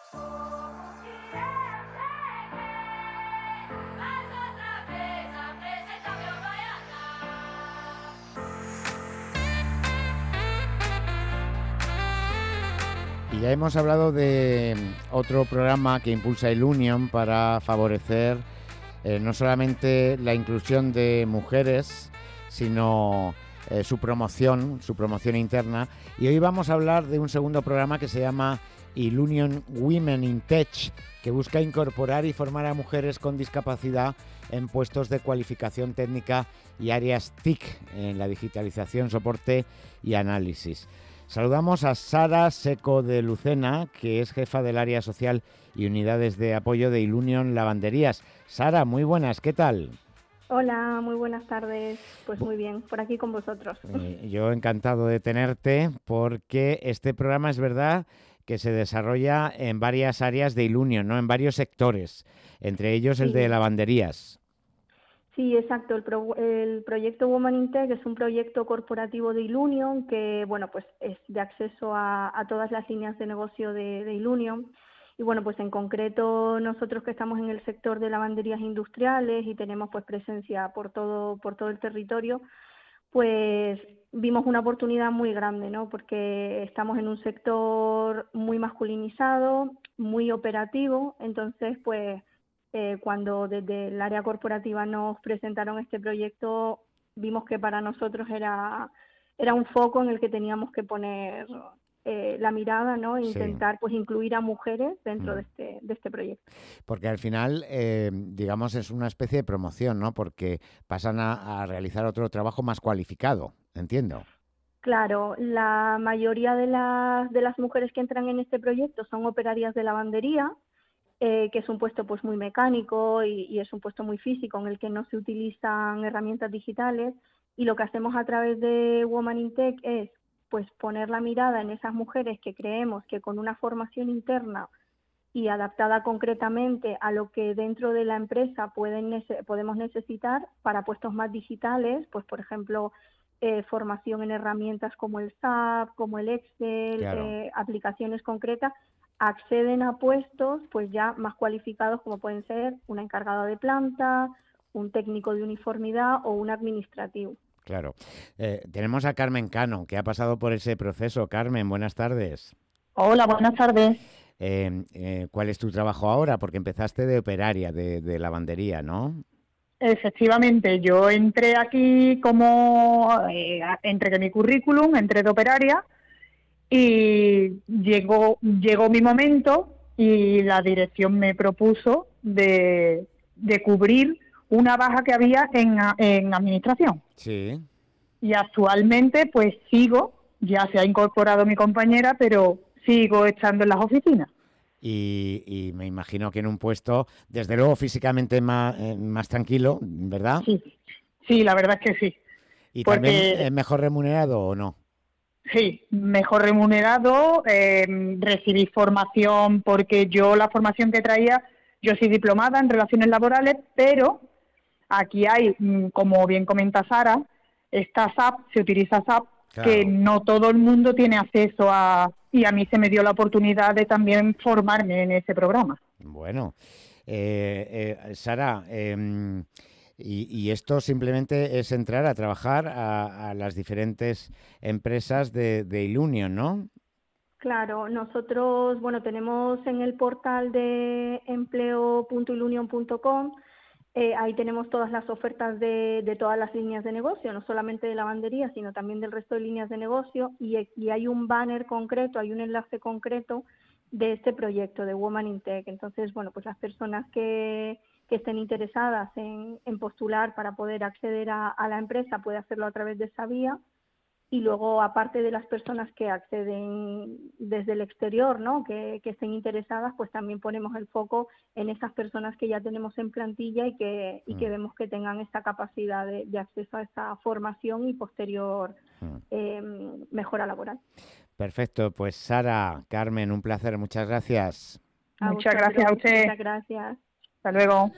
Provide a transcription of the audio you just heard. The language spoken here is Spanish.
Y ya hemos hablado de otro programa que impulsa Ilunion para favorecer no solamente la inclusión de mujeres, sino su promoción interna. Y hoy vamos a hablar de un segundo programa que se llama Ilunion Women in Tech, que busca incorporar y formar a mujeres con discapacidad en puestos de cualificación técnica y áreas TIC, en la digitalización, soporte y análisis. Saludamos a Sara Seco de Lucena, que es jefa del área social y unidades de apoyo de Ilunion Lavanderías. Sara, muy buenas, ¿qué tal? Hola, muy buenas tardes. Pues muy bien, por aquí con vosotros. Yo encantado de tenerte, porque este programa es verdad que se desarrolla en varias áreas de Ilunion, ¿no? En varios sectores, entre ellos el de Sí, lavanderías. sí, exacto. El proyecto Woman in Tech es un proyecto corporativo de Ilunion que, bueno, pues es de acceso a todas las líneas de negocio de Ilunion. Y bueno, pues en concreto nosotros que estamos en el sector de lavanderías industriales y tenemos pues presencia por todo el territorio, pues vimos una oportunidad muy grande, ¿no? Porque estamos en un sector muy masculinizado, muy operativo, entonces pues cuando desde el área corporativa nos presentaron este proyecto, vimos que para nosotros era un foco en el que teníamos que poner la mirada, ¿no? E Sí. intentar pues incluir a mujeres dentro Mm. de este proyecto. Porque al final, digamos, es una especie de promoción, ¿no? Porque pasan a realizar otro trabajo más cualificado, entiendo. Claro, la mayoría de las mujeres que entran en este proyecto son operarias de lavandería, que es un puesto pues muy mecánico y es un puesto muy físico en el que no se utilizan herramientas digitales, y lo que hacemos a través de Woman in Tech es pues poner la mirada en esas mujeres que creemos que con una formación interna y adaptada concretamente a lo que dentro de la empresa podemos necesitar para puestos más digitales, pues por ejemplo, formación en herramientas como el SAP, como el Excel, Claro. aplicaciones concretas, acceden a puestos pues ya más cualificados como pueden ser una encargada de planta, un técnico de uniformidad o un administrativo. Claro. Tenemos a Carmen Cano, que ha pasado por ese proceso. Carmen, buenas tardes. Hola, buenas tardes. ¿Cuál es tu trabajo ahora? Porque empezaste de operaria, de lavandería, ¿no? Efectivamente, yo entré aquí como, entregué mi currículum, entré de operaria y llegó mi momento y la dirección me propuso de cubrir una baja que había en administración. Sí. Y actualmente pues sigo, ya se ha incorporado mi compañera, pero sigo estando en las oficinas. Y me imagino que en un puesto, desde luego físicamente más tranquilo, ¿verdad? Sí, sí, la verdad es que sí. ¿Y también Porque mejor remunerado o no? sí, mejor remunerado, recibí formación porque yo la formación que traía, yo soy diplomada en relaciones laborales, pero aquí hay, como bien comenta Sara, esta SAP, se utiliza SAP, que Claro. no todo el mundo tiene acceso a, y a mí se me dio la oportunidad de también formarme en ese programa. Bueno, Sara, y esto simplemente es entrar a trabajar a las diferentes empresas de Ilunion, ¿no? Claro, nosotros, bueno, tenemos en el portal de empleo.ilunion.com, ahí tenemos todas las ofertas de todas las líneas de negocio, no solamente de lavandería, sino también del resto de líneas de negocio, y hay un banner concreto, hay un enlace concreto de este proyecto de Woman in Tech. Entonces, bueno, pues las personas que estén interesadas en postular para poder acceder a la empresa puede hacerlo a través de esa vía. Y luego, aparte de las personas que acceden desde el exterior, ¿no? Que estén interesadas, pues también ponemos el foco en esas personas que ya tenemos en plantilla y que Mm, vemos que tengan esta capacidad de acceso a esta formación y posterior mm. eh, mejora laboral. Perfecto, pues Sara, Carmen, un placer, muchas gracias. A Muchas gracias a vosotros, usted. muchas gracias. Hasta luego.